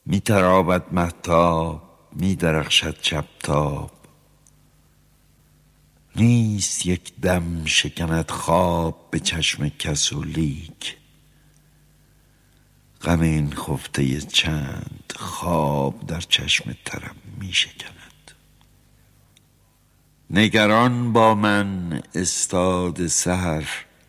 می تراود مهتاب، می درخشد شب تاب. نیست یک دم شکند خواب به چشم کس و لیک. غم این خفته چند خواب در چشم ترم می شکند. نگران با من استاد سحر،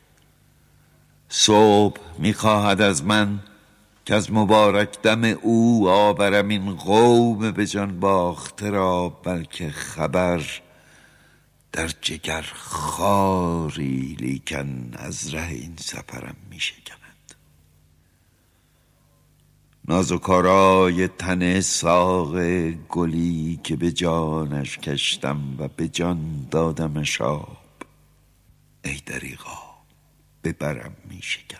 صبح می خواهد از من که از مبارک دم او آورم این قوم به جان باخته را، بلکه خبر در جگر خاری لیکن از ره این سفرم می شکند. نازکارای تن ساق گلی که به جانش کشتم و به جان دادمش آب، ای دریغا به برم می شکند.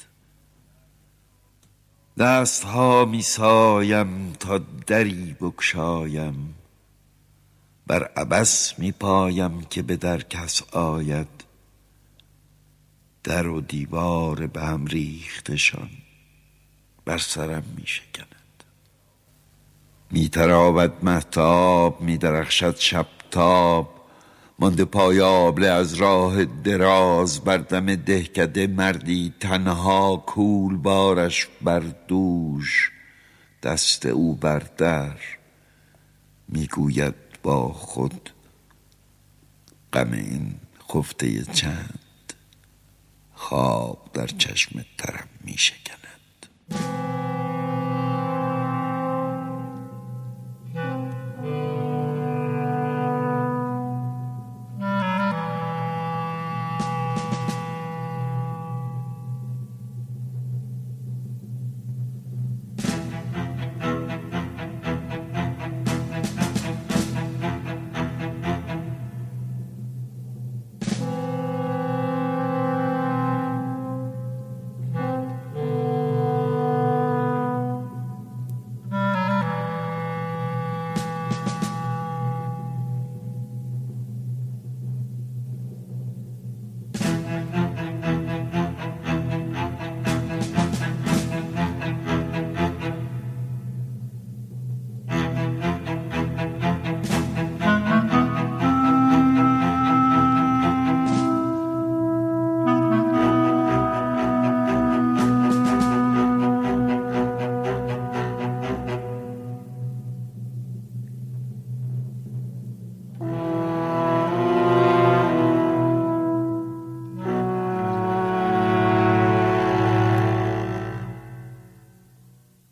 دستها می سایم تا دری بگشایم، بر عبث می پایم که به در کس آید. در و دیوار به هم ریختشان بر سرم می شکند. می تراود مهتاب، می درخشد شب تاب. مانده پای آبله از راه دراز، بر دم دهکده مردی تنها، کول بارش بر دوش دست او بر در. می گوید با خود غم این خفته چند خواب در چشم ترم می شکند.